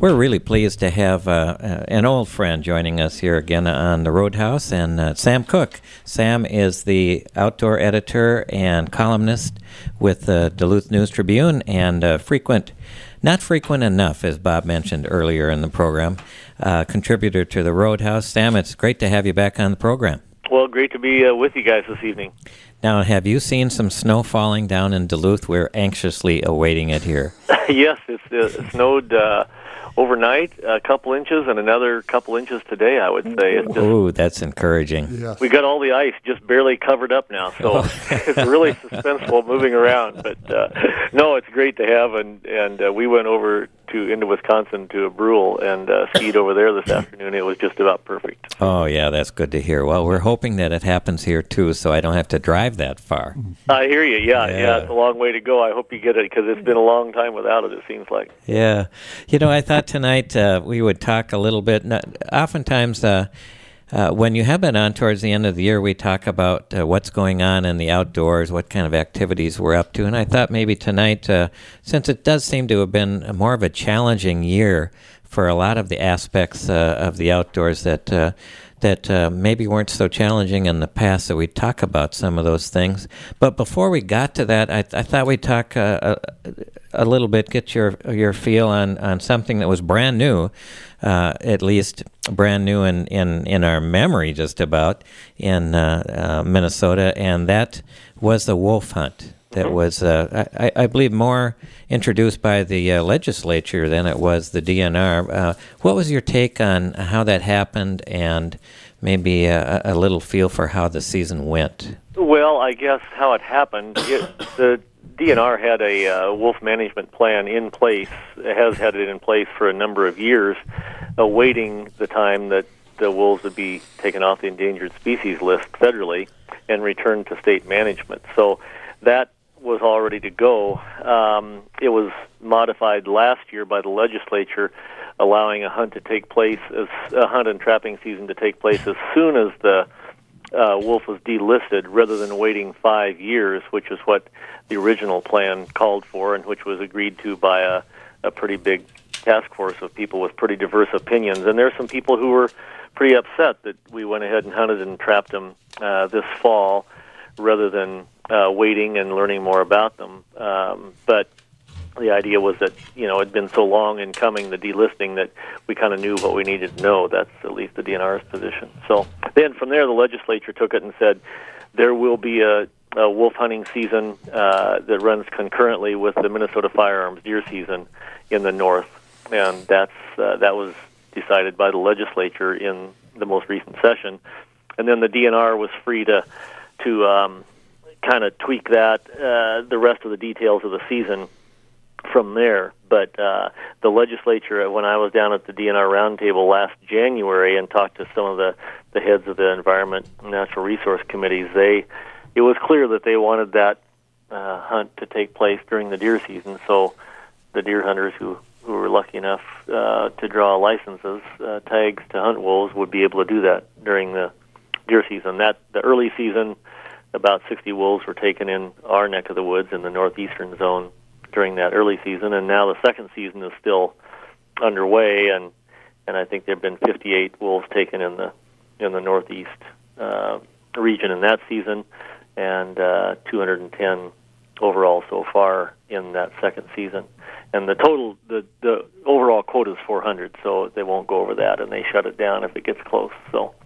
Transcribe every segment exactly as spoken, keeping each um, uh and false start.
we're really pleased to have uh, uh, an old friend joining us here again on the Roadhouse, and uh, Sam Cook. Sam is the outdoor editor and columnist with the Duluth News Tribune, and uh, frequent, not frequent enough, as Bob mentioned earlier in the program, uh, contributor to the Roadhouse. Sam, it's great to have you back on the program. Well, great to be uh, with you guys this evening. Now, have you seen some snow falling down in Duluth? We're anxiously awaiting it here. Yes, it's, uh, it snowed uh, overnight, a couple inches, and another couple inches today, I would say. It's just, Ooh, that's encouraging. Yes. we got all the ice just barely covered up now, so it's really suspenseful moving around. But uh, no, it's great to have, and, and uh, we went over to into Wisconsin to a Brule and uh, skied over there this afternoon. It was just about perfect. Oh, yeah, that's good to hear. Well, we're hoping that it happens here, too, so I don't have to drive that far. I hear you, yeah, Yeah. yeah, it's a long way to go. I hope you get it, because it's been a long time without it, it seems like. Yeah. You know, I thought tonight uh, we would talk a little bit. Not, oftentimes, uh, uh, when you have been on towards the end of the year, we talk about uh, what's going on in the outdoors, what kind of activities we're up to. And I thought maybe tonight, uh, since it does seem to have been a more of a challenging year for a lot of the aspects uh, of the outdoors that uh, that uh, maybe weren't so challenging in the past, that we talk about some of those things. But before we got to that, I, I thought we'd talk uh, a, a little bit, get your your feel on, on something that was brand new, uh, at least brand new in, in, in our memory just about, in uh, uh, Minnesota, and that was the wolf hunt. That was, uh, I, I believe, more introduced by the uh, legislature than it was the D N R. Uh, what was your take on how that happened, and maybe a, a little feel for how the season went? Well, I guess how it happened, it, the D N R had a uh, wolf management plan in place, has had it in place for a number of years, awaiting the time that the wolves would be taken off the endangered species list federally and returned to state management. So that was all ready to go. Um, it was modified last year by the legislature, allowing a hunt to take place, as a hunt and trapping season to take place as soon as the uh, wolf was delisted, rather than waiting five years, which is what the original plan called for, and which was agreed to by a, a pretty big task force of people with pretty diverse opinions. And there are some people who were pretty upset that we went ahead and hunted and trapped them uh, this fall, rather than uh, waiting and learning more about them. Um, but the idea was that, you know, it had been so long in coming, the delisting, that we kind of knew what we needed to know. That's at least the D N R's position. So then from there, the legislature took it and said there will be a, a wolf hunting season uh, that runs concurrently with the Minnesota firearms deer season in the north. And that's uh, that was decided by the legislature in the most recent session. And then the D N R was free to to um, kind of tweak that, uh, the rest of the details of the season from there. But uh, the legislature, when I was down at the D N R roundtable last January and talked to some of the, the heads of the Environment and Natural Resource Committees, they it was clear that they wanted that uh, hunt to take place during the deer season. So the deer hunters who, who were lucky enough uh, to draw licenses, uh, tags to hunt wolves, would be able to do that during the deer season. That the early season, about sixty wolves were taken in our neck of the woods in the northeastern zone during that early season, and now the second season is still underway, and and I think there have been fifty-eight wolves taken in the in the northeast uh, region in that season, and uh, two hundred ten overall so far in that second season. And the total, the the overall quota is four hundred, so they won't go over that, and they shut it down if it gets close. So.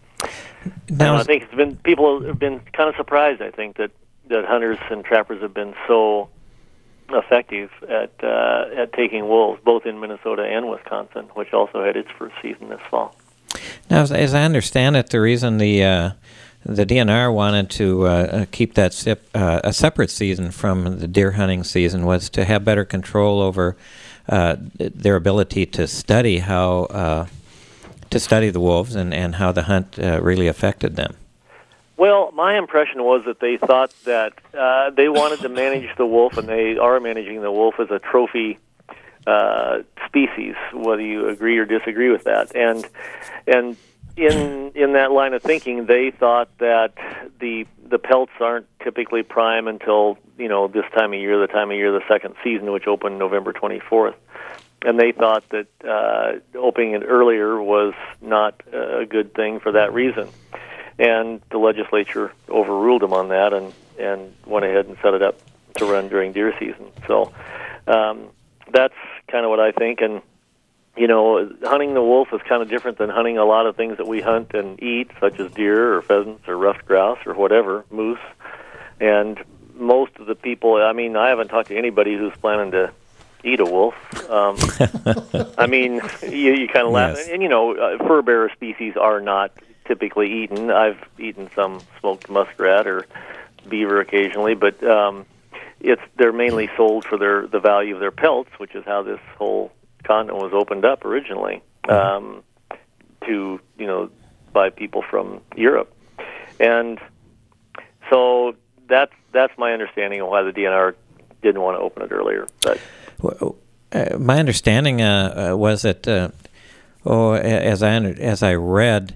Now, I think it's been people have been kind of surprised. I think that, that hunters and trappers have been so effective at uh, at taking wolves, both in Minnesota and Wisconsin, which also had its first season this fall. Now, as, as I understand it, the reason the uh, the D N R wanted to uh, keep that sip, uh, a separate season from the deer hunting season was to have better control over uh, their ability to study how. Uh, to study the wolves and, and how the hunt uh, really affected them. Well, my impression was that they thought that uh, they wanted to manage the wolf, and they are managing the wolf as a trophy uh, species, whether you agree or disagree with that. And and in in that line of thinking, they thought that the the pelts aren't typically prime until, you know, this time of year, the time of year of the second season, which opened November twenty-fourth. and they thought that uh, opening it earlier was not a good thing for that reason. And the legislature overruled them on that and, and went ahead and set it up to run during deer season. So um, that's kind of what I think. And, you know, hunting the wolf is kind of different than hunting a lot of things that we hunt and eat, such as deer or pheasants or ruffed grouse or whatever, moose. And most of the people, I mean, I haven't talked to anybody who's planning to eat a wolf. Um, I mean, you, you kind of laugh. Yes. And, you know, uh, fur bearer species are not typically eaten. I've eaten some smoked muskrat or beaver occasionally, but um, it's they're mainly sold for their the value of their pelts, which is how this whole continent was opened up originally um, to, you know, by people from Europe. And so that's, that's my understanding of why the D N R didn't want to open it earlier. But Well, uh, my understanding uh, uh, was that, uh, oh, as I under, as I read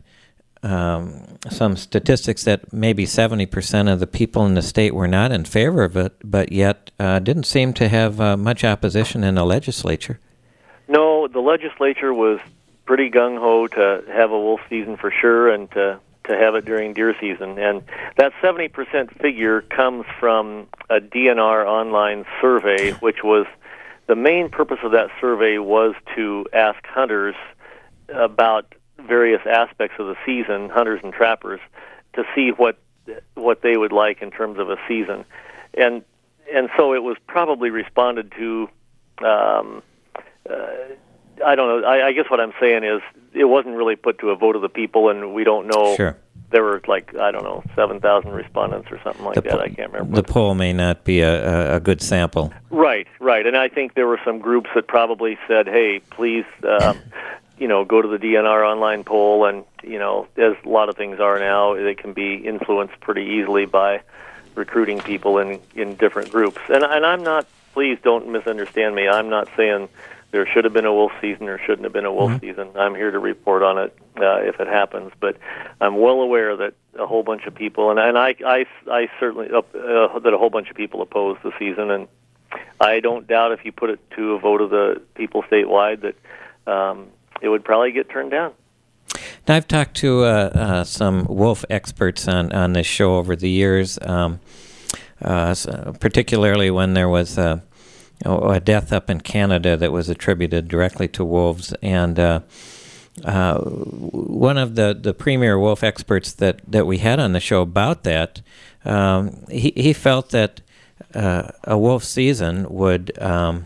um, some statistics, that maybe seventy percent of the people in the state were not in favor of it, but yet uh, didn't seem to have uh, much opposition in the legislature. no, the legislature was pretty gung-ho to have a wolf season for sure, and to to have it during deer season. And that seventy percent figure comes from a D N R online survey, which was the main purpose of that survey was to ask hunters about various aspects of the season, hunters and trappers, to see what what they would like in terms of a season. And and so it was probably responded to, um, uh, I don't know, I, I guess what I'm saying is it wasn't really put to a vote of the people, and we don't know. Sure. There were like, I don't know, seven thousand respondents or something like The that. po- I can't remember. The poll may not be a, a, a good sample. Right, right. And I think there were some groups that probably said, hey, please, uh, you know, go to the D N R online poll. And, you know, as a lot of things are now, they can be influenced pretty easily by recruiting people in, in different groups. And, and I'm not, please don't misunderstand me, I'm not saying there should have been a wolf season or shouldn't have been a wolf mm-hmm. season. I'm here to report on it uh, if it happens. But I'm well aware that a whole bunch of people, and, and I, I, I certainly, uh, uh, that a whole bunch of people oppose the season. And I don't doubt if you put it to a vote of the people statewide that um, it would probably get turned down. Now, I've talked to uh, uh, some wolf experts on, on this show over the years, um, uh, so particularly when there was uh, a death up in Canada that was attributed directly to wolves. And uh, uh, one of the, the premier wolf experts that, that we had on the show about that, um, he, he felt that uh, a wolf season would um,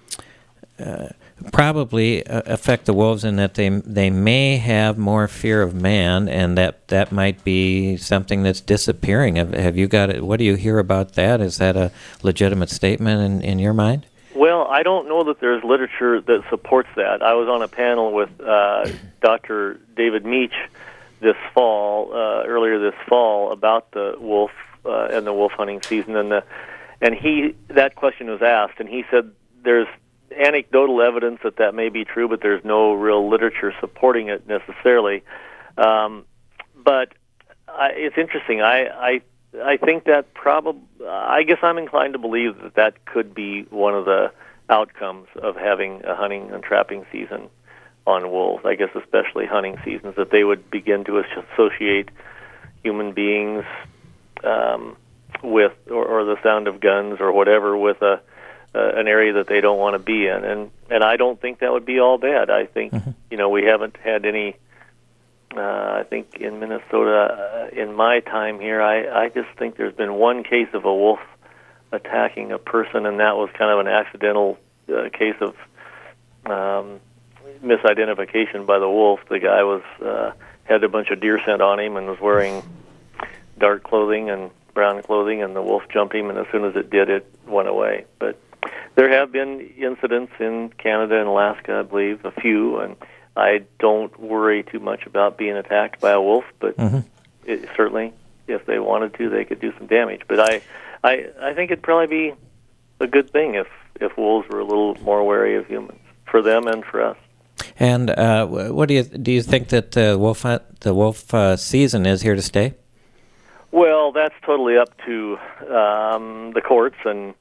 uh, probably uh, affect the wolves in that they they may have more fear of man, and that, that might be something that's disappearing. Have, have you got it? What do you hear about that? Is that a legitimate statement in, in your mind? Well, I don't know that there's literature that supports that. I was on a panel with uh, Doctor David Meach this fall, uh, earlier this fall, about the wolf uh, and the wolf hunting season, and the and he that question was asked, and he said there's anecdotal evidence that that may be true, but there's no real literature supporting it necessarily. Um, but I, it's interesting. I, I I think that probably. I guess I'm inclined to believe that that could be one of the outcomes of having a hunting and trapping season on wolves. I guess especially hunting seasons, that they would begin to associate human beings um, with, or, or the sound of guns or whatever, with a Uh, an area that they don't want to be in, and and I don't think that would be all bad. I think mm-hmm. you know we haven't had any. Uh, I think in Minnesota, uh, in my time here, I I just think there's been one case of a wolf attacking a person, and that was kind of an accidental uh, case of um, misidentification by the wolf. The guy was uh, had a bunch of deer scent on him and was wearing dark clothing and brown clothing, and the wolf jumped him, and as soon as it did, it went away. But there have been incidents in Canada and Alaska, I believe, a few, and I don't worry too much about being attacked by a wolf, but mm-hmm. it, certainly, if they wanted to, they could do some damage. But I, I, I think it'd probably be a good thing if, if wolves were a little more wary of humans, for them and for us. And uh, what do you do? You think that the wolf the wolf uh, season is here to stay? Well, that's totally up to um, the courts, and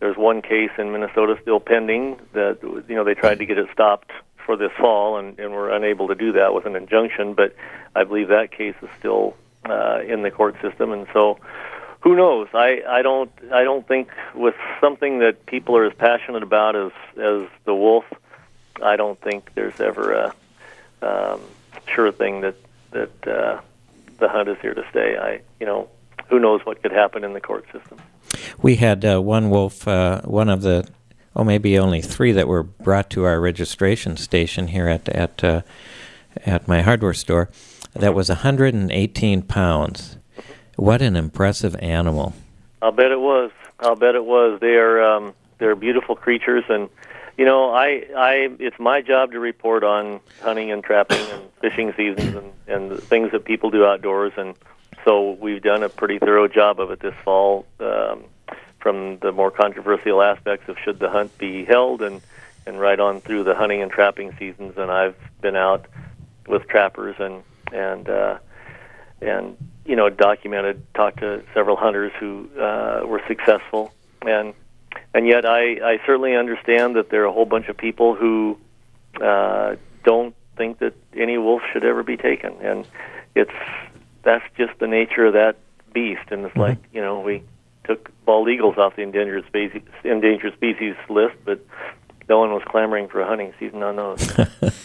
there's one case in Minnesota still pending that, you know, they tried to get it stopped for this fall and, and were unable to do that with an injunction, but I believe that case is still uh, in the court system, and so who knows? I, I don't I don't think with something that people are as passionate about as as the wolf, I don't think there's ever a um, sure thing that that uh, the hunt is here to stay. I you know who knows what could happen in the court system. We had uh, one wolf, uh, one of the oh maybe only three that were brought to our registration station here at at uh, at my hardware store. That was one hundred eighteen pounds. What an impressive animal! I'll bet it was. I'll bet it was. They are um, they're beautiful creatures, and you know, I I it's my job to report on hunting and trapping and fishing seasons and and the things that people do outdoors, and so we've done a pretty thorough job of it this fall, um, from the more controversial aspects of should the hunt be held, and and right on through the hunting and trapping seasons. And I've been out with trappers and and uh, and you know, documented, talked to several hunters who uh, were successful, and and yet I, I certainly understand that there are a whole bunch of people who uh, don't think that any wolf should ever be taken, and it's that's just the nature of that beast. And it's mm-hmm. like, you know, we took bald eagles off the endangered species endangered species list, but no one was clamoring for a hunting season on those.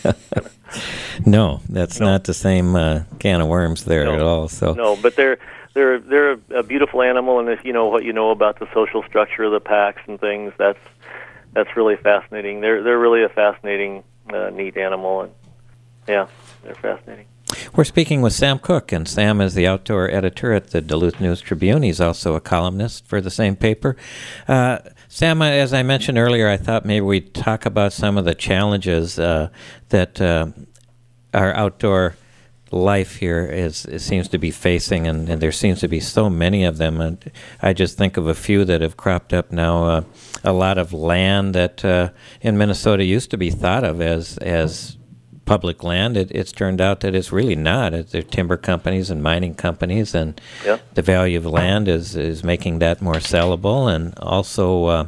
No, that's no. not the same uh, can of worms there no. at all. So no, but they're they're they're a beautiful animal, and if you know what you know about the social structure of the packs and things, that's that's really fascinating. They're they're really a fascinating, uh, neat animal, and yeah, they're fascinating. We're speaking with Sam Cook, and Sam is the outdoor editor at the Duluth News Tribune. He's also a columnist for the same paper. Uh, Sam, as I mentioned earlier, I thought maybe we'd talk about some of the challenges uh, that uh, our outdoor life here is it seems to be facing, and, and there seems to be so many of them. And I just think of a few that have cropped up now. Uh, a lot of land that uh, in Minnesota used to be thought of as as public land. It, it's turned out that it's really not. It's, they're timber companies and mining companies, and yep. the value of land is, is making that more sellable. And also, uh,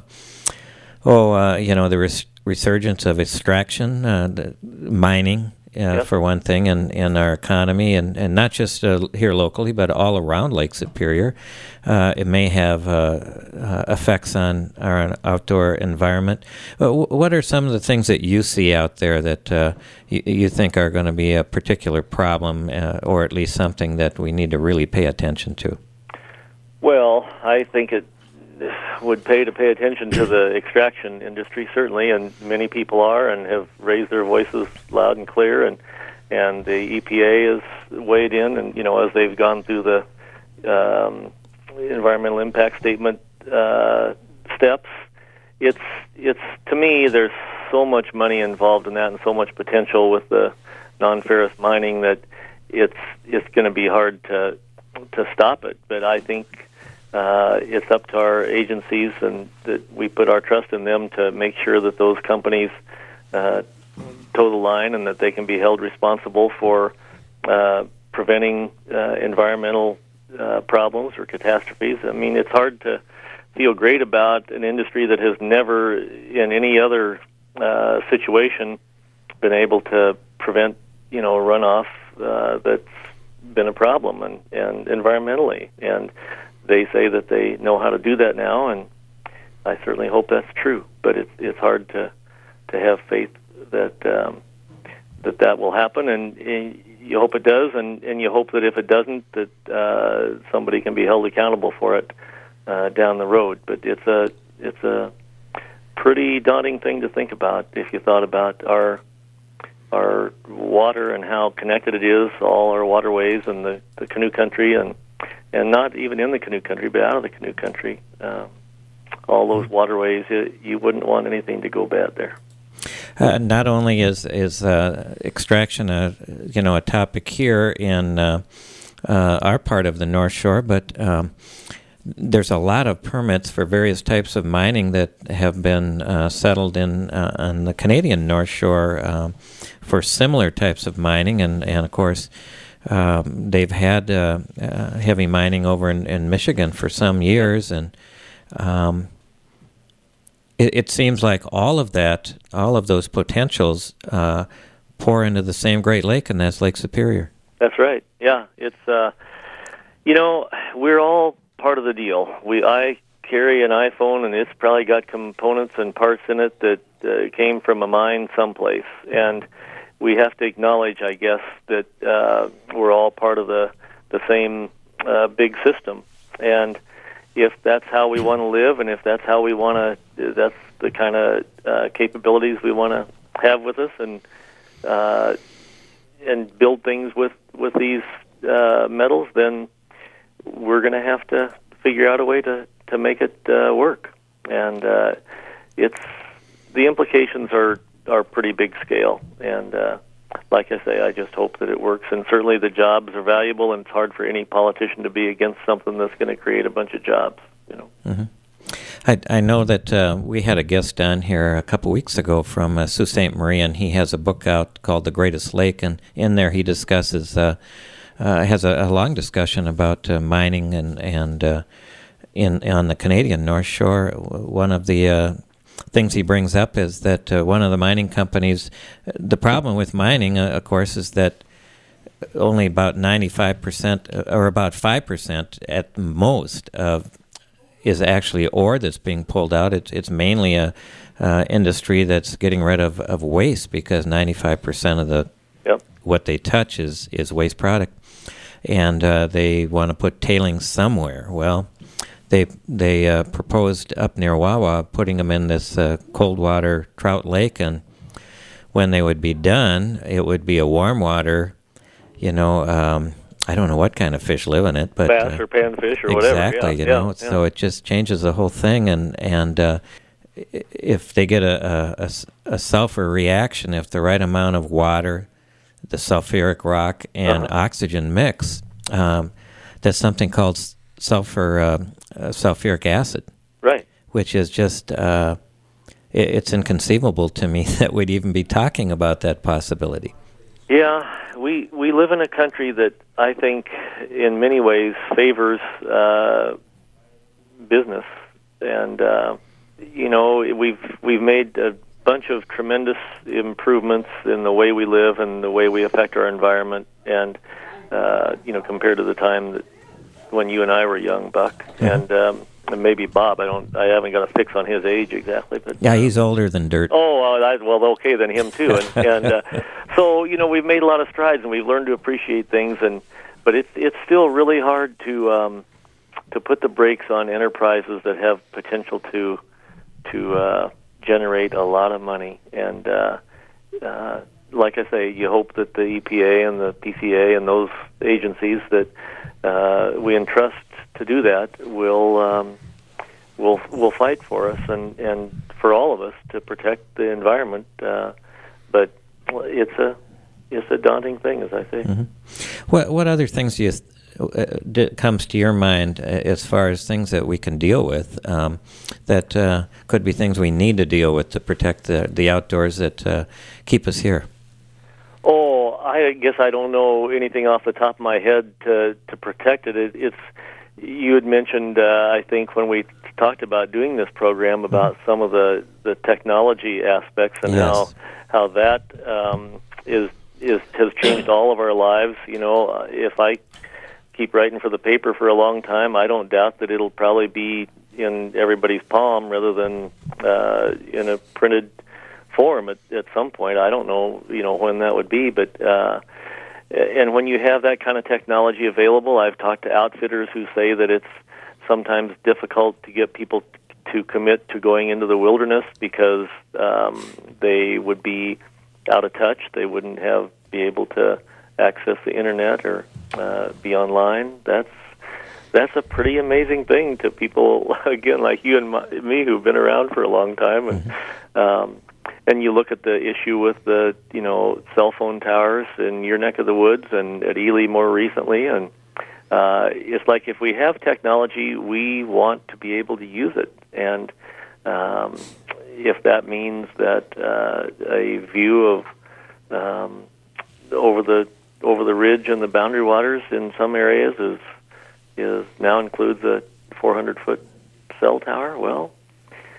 oh, uh, you know, the res- resurgence of extraction, uh, the mining, uh, yep. for one thing, in, in our economy, and, and not just uh, here locally, but all around Lake Superior. Uh, it may have uh, uh, effects on our outdoor environment. Uh, w- what are some of the things that you see out there that uh, y- you think are going to be a particular problem, uh, or at least something that we need to really pay attention to? Well, I think it would pay to pay attention to the extraction industry, certainly, and many people are and have raised their voices loud and clear, and and the E P A has weighed in, and you know, as they've gone through the um, environmental impact statement uh, steps, it's it's to me there's so much money involved in that and so much potential with the non-ferrous mining that it's it's going to be hard to to stop it. But I think uh, it's up to our agencies, and that we put our trust in them to make sure that those companies uh, toe the line and that they can be held responsible for uh, preventing uh, environmental uh, problems or catastrophes. I mean, it's hard to feel great about an industry that has never, in any other uh, situation, been able to prevent, you know, runoff uh, that's been a problem, and, and environmentally. And they say that they know how to do that now, and I certainly hope that's true. But it's it's hard to to have faith that um, that that will happen, and, and you hope it does, and, and you hope that if it doesn't, that uh, somebody can be held accountable for it uh, down the road. But it's a it's a pretty daunting thing to think about if you thought about our our water and how connected it is, all our waterways and the, the canoe country, and and not even in the canoe country, but out of the canoe country. Um, all those waterways, it, you wouldn't want anything to go bad there. Uh, not only is is uh, extraction a you know a topic here in uh, uh, our part of the North Shore, but um, there's a lot of permits for various types of mining that have been uh, settled in uh, on the Canadian North Shore um, for similar types of mining, and and of course um, they've had uh, uh, heavy mining over in, in Michigan for some years, and um, it, it seems like all of that, all of those potentials, uh, pour into the same Great Lake, and that's Lake Superior. That's right. Yeah, it's uh, you know, we're all part of the deal. We I carry an iPhone, and it's probably got components and parts in it that uh, came from a mine someplace, and we have to acknowledge, I guess, that uh, we're all part of the the same uh, big system. And if that's how we want to live, and if that's how we want to, that's the kind of uh, capabilities we want to have with us, and uh, and build things with with these uh, metals, then we're going to have to figure out a way to to make it uh, work. And uh, it's the implications are are pretty big scale. And uh, like I say, I just hope that it works. And certainly the jobs are valuable, and it's hard for any politician to be against something that's going to create a bunch of jobs. You know. Mm-hmm. I, I know that uh, we had a guest on here a couple weeks ago from uh, Sault Ste. Marie, and he has a book out called The Greatest Lake, and in there he discusses, uh, uh, has a, a long discussion about uh, mining and, and uh, in on the Canadian North Shore. One of the uh, things he brings up is that uh, one of the mining companies, the problem with mining, uh, of course, is that only about ninety-five percent, or about five percent at most, of is actually ore that's being pulled out. It's it's mainly a uh, industry that's getting rid of, of waste, because ninety-five percent of the yep. what they touch is, is waste product, and uh, they want to put tailings somewhere. Well, they they uh, proposed up near Wawa putting them in this uh, cold water trout lake, and when they would be done, it would be a warm water, you know. Um, I don't know what kind of fish live in it, but bass uh, or panfish or exactly, whatever. Exactly, yeah, you know. yeah, So yeah. it just changes the whole thing, and and uh, if they get a, a, a sulfur reaction, if the right amount of water, the sulfuric rock, and uh-huh. oxygen mix, um, that's something called sulfur uh, uh, sulfuric acid, right? Which is just uh, it, it's inconceivable to me that we'd even be talking about that possibility. Yeah, we we live in a country that I think in many ways favors uh, business, and uh, you know we've we've made a bunch of tremendous improvements in the way we live and the way we affect our environment, and uh, you know compared to the time that when you and I were young, Buck, mm-hmm. and um, and maybe Bob. I don't. I haven't got a fix on his age exactly, but yeah, he's older than dirt. Oh, uh, I, well, okay, then him too. And, and uh, so you know, we've made a lot of strides, and we've learned to appreciate things. And but it's it's still really hard to um, to put the brakes on enterprises that have potential to to uh, generate a lot of money. And uh, uh, like I say, you hope that the E P A and the P C A and those agencies that uh, we entrust to do that will um, will will fight for us and, and for all of us to protect the environment. Uh, but it's a it's a daunting thing, as I say. Mm-hmm. What what other things do you th- uh, d- comes to your mind uh, as far as things that we can deal with um, that uh, could be things we need to deal with to protect the the outdoors that uh, keep us here? Oh, I guess I don't know anything off the top of my head to to protect it. it it's You had mentioned, uh, I think, when we talked about doing this program, about mm-hmm. some of the, the technology aspects and yes. how how that um, is is has changed all of our lives. You know, if I keep writing for the paper for a long time, I don't doubt that it'll probably be in everybody's palm rather than uh, in a printed form at, at some point. I don't know, you know, when that would be, but. Uh, And when you have that kind of technology available, I've talked to outfitters who say that it's sometimes difficult to get people to commit to going into the wilderness because um, they would be out of touch. They wouldn't have be able to access the internet or uh, be online. That's that's a pretty amazing thing to people, again, like you and my, me, who've been around for a long time. And um, And you look at the issue with the, you know, cell phone towers in your neck of the woods and at Ely more recently. And uh, it's like if we have technology, we want to be able to use it. And um, if that means that uh, a view of um, over the over the ridge and the boundary waters in some areas is is now includes a four hundred foot cell tower, well,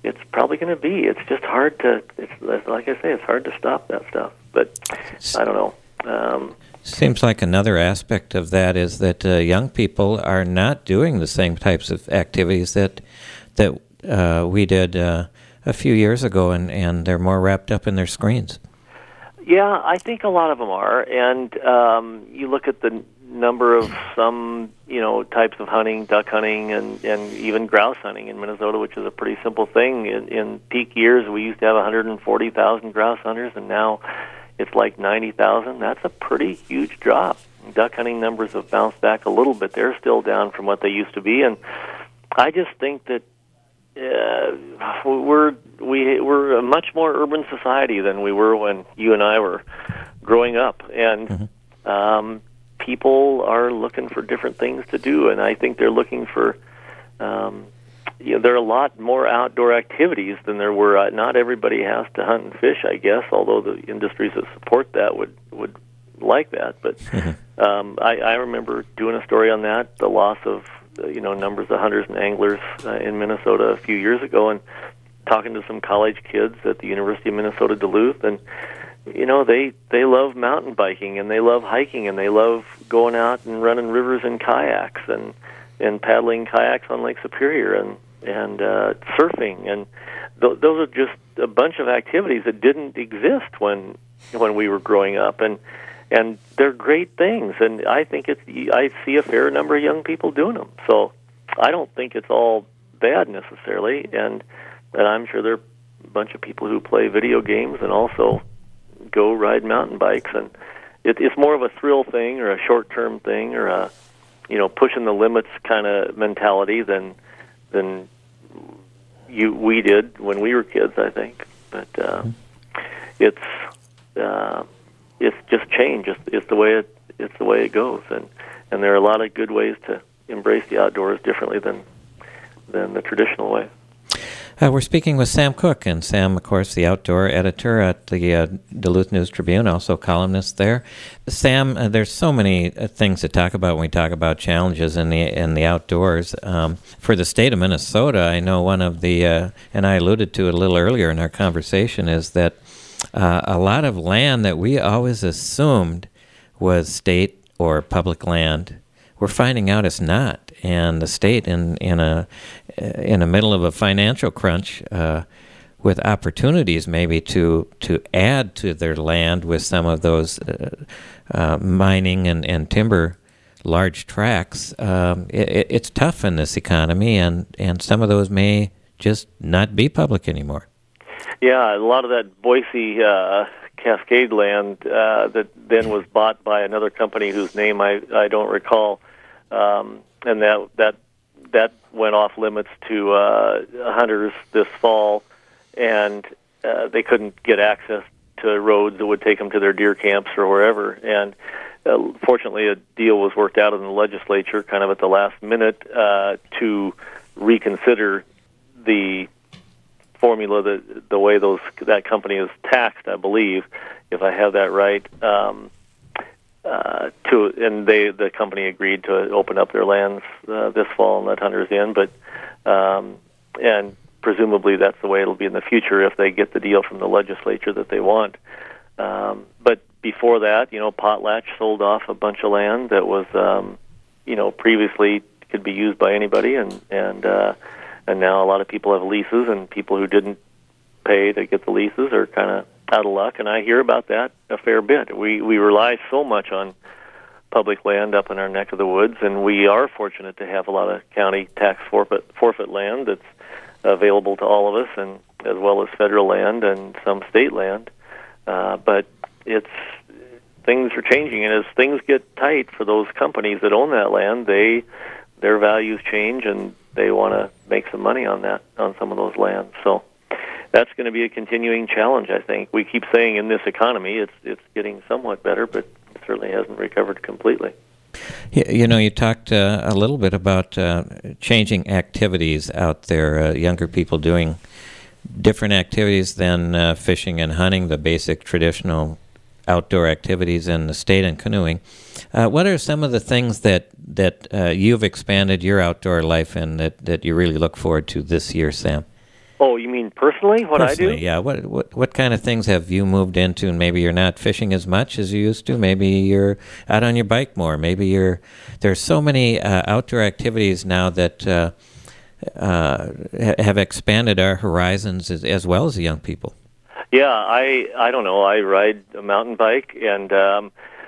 it's probably going to be. It's just hard to. It's like I say, it's hard to stop that stuff. But I don't know. Um, Seems like another aspect of that is that uh, young people are not doing the same types of activities that that uh, we did uh, a few years ago, and, and they're more wrapped up in their screens. Yeah, I think a lot of them are, and um, you look at the number of some, you know, types of hunting, duck hunting, and, and even grouse hunting in Minnesota, which is a pretty simple thing. In, in peak years, we used to have one hundred forty thousand grouse hunters, and now it's like ninety thousand. That's a pretty huge drop. Duck hunting numbers have bounced back a little bit. They're still down from what they used to be, and I just think that uh, we're we we're a much more urban society than we were when you and I were growing up, and mm-hmm. um, people are looking for different things to do, and I think they're looking for. Um, You know, there are a lot more outdoor activities than there were. Uh, not everybody has to hunt and fish, I guess, although the industries that support that would, would like that. But um, I, I remember doing a story on that, the loss of, uh, you know, numbers of hunters and anglers uh, in Minnesota a few years ago, and talking to some college kids at the University of Minnesota Duluth, and, you know, they, they love mountain biking, and they love hiking, and they love going out and running rivers in kayaks, and and paddling kayaks on Lake Superior, and and uh, surfing, and th- those are just a bunch of activities that didn't exist when when we were growing up, and and they're great things, and I think it's I see a fair number of young people doing them, so I don't think it's all bad necessarily, and and I'm sure there are a bunch of people who play video games and also go ride mountain bikes, and it, it's more of a thrill thing or a short-term thing or a you know, pushing the limits kind of mentality than than you we did when we were kids, I think. But uh, it's uh, it's just change. It's, it's the way it it's the way it goes, and and there are a lot of good ways to embrace the outdoors differently than than the traditional way. Uh, we're speaking with Sam Cook, and Sam, of course, the outdoor editor at the uh, Duluth News-Tribune, also columnist there. Sam, uh, there's so many uh, things to talk about when we talk about challenges in the in the outdoors. Um, for the state of Minnesota, I know one of the, uh, and I alluded to it a little earlier in our conversation, is that uh, a lot of land that we always assumed was state or public land, we're finding out it's not. And the state, in in a in the middle of a financial crunch, uh, with opportunities maybe to to add to their land with some of those uh, uh, mining and, and timber large tracts, um, it, it's tough in this economy, and, and some of those may just not be public anymore. Yeah, a lot of that Boise uh, Cascade land uh, that then was bought by another company whose name I, I don't recall. Um, and that that that went off limits to uh, hunters this fall, and uh, they couldn't get access to roads that would take them to their deer camps or wherever. And uh, fortunately, a deal was worked out in the legislature, kind of at the last minute, uh, to reconsider the formula, that the way those that company is taxed, I believe, if I have that right. Um, Uh, to and they the company agreed to open up their lands uh, this fall and let hunters in, but um, and presumably that's the way it'll be in the future if they get the deal from the legislature that they want. Um, but before that, you know, Potlatch sold off a bunch of land that was, um, you know, previously could be used by anybody, and and uh, and now a lot of people have leases, and people who didn't pay to get the leases are kind of out of luck, and I hear about that a fair bit. We we rely so much on public land up in our neck of the woods, and we are fortunate to have a lot of county tax forfeit forfeit land that's available to all of us, and as well as federal land and some state land. Uh, but it's things are changing, and as things get tight for those companies that own that land, they their values change, and they want to make some money on that on some of those lands. So that's going to be a continuing challenge, I think. We keep saying in this economy it's it's getting somewhat better, but it certainly hasn't recovered completely. You know, you talked uh, a little bit about uh, changing activities out there, uh, younger people doing different activities than uh, fishing and hunting, the basic traditional outdoor activities in the state, and canoeing. Uh, what are some of the things that, that uh, you've expanded your outdoor life in that, that you really look forward to this year, Sam? Oh, you mean personally? What personally, I do? Yeah. What what what kind of things have you moved into? And maybe you're not fishing as much as you used to. Maybe you're out on your bike more. Maybe you're there's so many uh, outdoor activities now that uh, uh, ha- have expanded our horizons as, as well as the young people. Yeah, I I don't know. I ride a mountain bike, and um,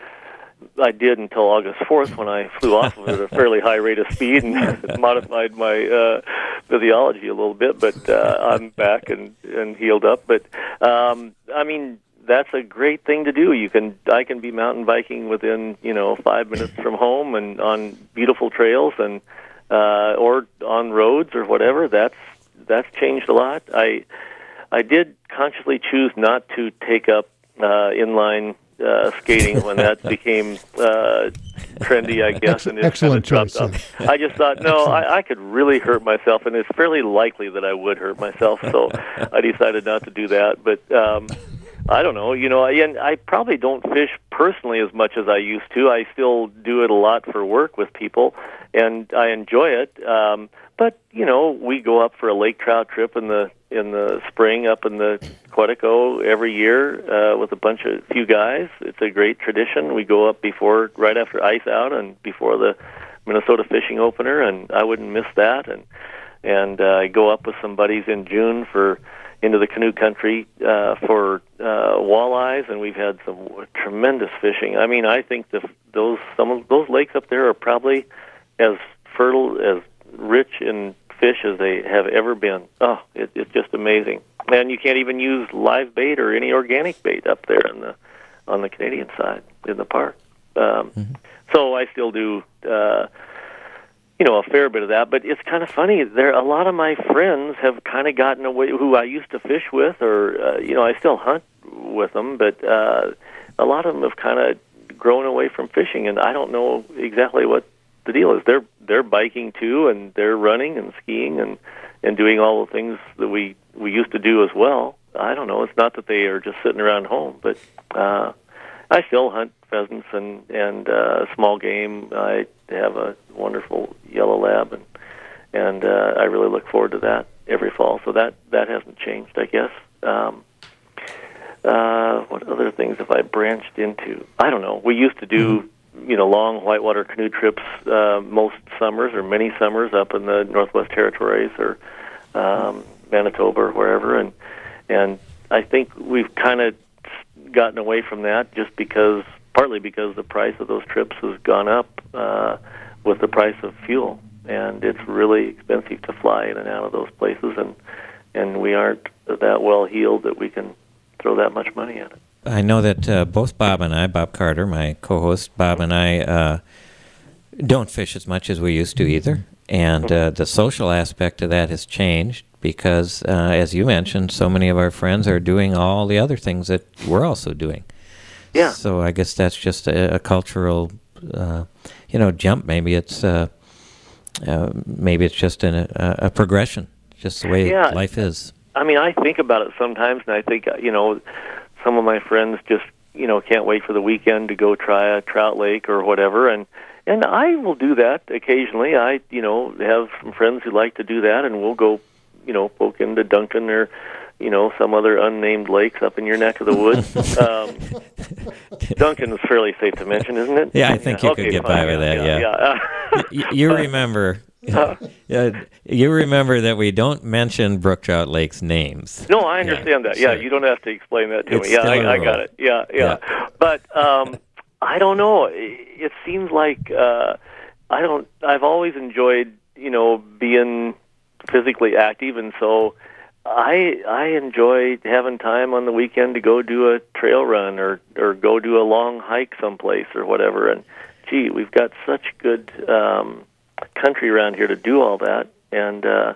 I did until August fourth when I flew off of it at a fairly high rate of speed and modified my uh, physiology a little bit. But uh, I'm back and, and healed up. But um, I mean, that's a great thing to do. You can I can be mountain biking within you know five minutes from home and on beautiful trails and uh, or on roads or whatever. That's that's changed a lot. I I did consciously choose not to take up uh, inline uh, skating when that became uh, trendy, I guess. And it Excellent kind of choice. dropped off. I just thought, no, I, I could really hurt myself, and it's fairly likely that I would hurt myself. So I decided not to do that. But um, I don't know. You know, I, and I probably don't fish personally as much as I used to. I still do it a lot for work with people, and I enjoy it. Um, but you know, we go up for a lake trout trip in the in the spring up in the Quetico every year uh, with a bunch of few guys. It's a great tradition. We go up before, right after ice out, and before the Minnesota fishing opener, and I wouldn't miss that. And and uh, I go up with some buddies in June for into the canoe country uh, for uh, walleyes, and we've had some tremendous fishing. I mean, I think the, those some of those lakes up there are probably as fertile, as rich in fish as they have ever been. Oh, it, it's just amazing. And you can't even use live bait or any organic bait up there on the on the Canadian side in the park. Um, mm-hmm. So I still do, uh, you know, a fair bit of that. But it's kind of funny. There, a lot of my friends have kind of gotten away, who I used to fish with, or uh, you know, I still hunt with them, but uh, a lot of them have kind of grown away from fishing, and I don't know exactly what the deal is. They're they're biking too, and they're running and skiing and, and doing all the things that we, we used to do as well. I don't know. It's not that they are just sitting around home, but uh, I still hunt pheasants and and uh, small game. I have a wonderful yellow lab, and and uh, I really look forward to that every fall. So that that hasn't changed, I guess. Um, uh, what other things have I branched into? I don't know. We used to do. Mm-hmm. you know, long whitewater canoe trips uh, most summers or many summers up in the Northwest Territories or um, Manitoba or wherever, and and I think we've kind of gotten away from that just because, partly because the price of those trips has gone up uh, with the price of fuel, and it's really expensive to fly in and out of those places, and and we aren't that well heeled that we can throw that much money at it. I know that uh, both Bob and I, Bob Carter, my co-host, Bob and I uh, don't fish as much as we used to either. And uh, the social aspect of that has changed because, uh, as you mentioned, so many of our friends are doing all the other things that we're also doing. Yeah. So I guess that's just a, a cultural, uh, you know, jump. Maybe it's uh, uh, maybe it's just an, a, a progression, just the way yeah. life is. I mean, I think about it sometimes, and I think, you know, some of my friends just, you know, can't wait for the weekend to go try a trout lake or whatever, and and I will do that occasionally. I, you know, have some friends who like to do that, and we'll go, you know, poke into Duncan or, you know, some other unnamed lakes up in your neck of the woods. um, Duncan is fairly safe to mention, isn't it? Yeah, I think yeah. you okay, could get fine. by with that, yeah. yeah. yeah. you, you remember... Uh, you remember that we don't mention brook trout lakes names. No, I understand yeah, that. Yeah, so you don't have to explain that to it's me. Yeah, still I, a I rule. got it. Yeah, yeah. Yeah. But um, I don't know. It, it seems like uh, I don't. I've always enjoyed, you know, being physically active, and so I I enjoy having time on the weekend to go do a trail run or or go do a long hike someplace or whatever. And gee, we've got such good. Um, country around here to do all that, and uh,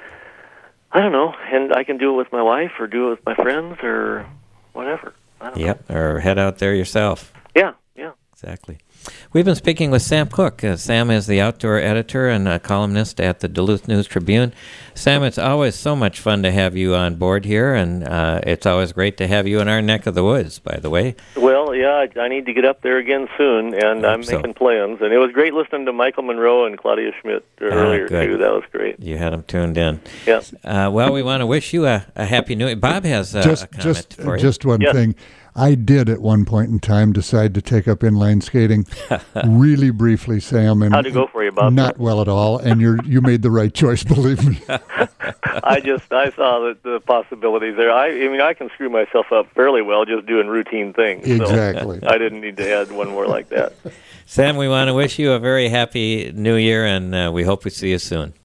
I don't know, and I can do it with my wife or do it with my friends or whatever. I don't yep, know. Or head out there yourself. Yeah, yeah. Exactly. We've been speaking with Sam Cook. Uh, Sam is the outdoor editor and a columnist at the Duluth News Tribune. Sam, it's always so much fun to have you on board here, and uh, it's always great to have you in our neck of the woods, by the way. Well, yeah, I, I need to get up there again soon, and I'm so. making plans. And it was great listening to Michael Monroe and Claudia Schmidt earlier, good. too. That was great. You had them tuned in. Yeah. Uh, well, we want to wish you a, a happy new year. Bob has uh, just, a comment just, for you. Just one yes. thing. I did at one point in time decide to take up inline skating, really briefly, Sam. And How'd it go for you, Bob? Not well at all, and you you made the right choice, believe me. I just I saw the, the possibilities there. I, I mean, I can screw myself up fairly well just doing routine things. So Exactly. I didn't need to add one more like that. Sam, we want to wish you a very happy new year, and uh, we hope we see you soon.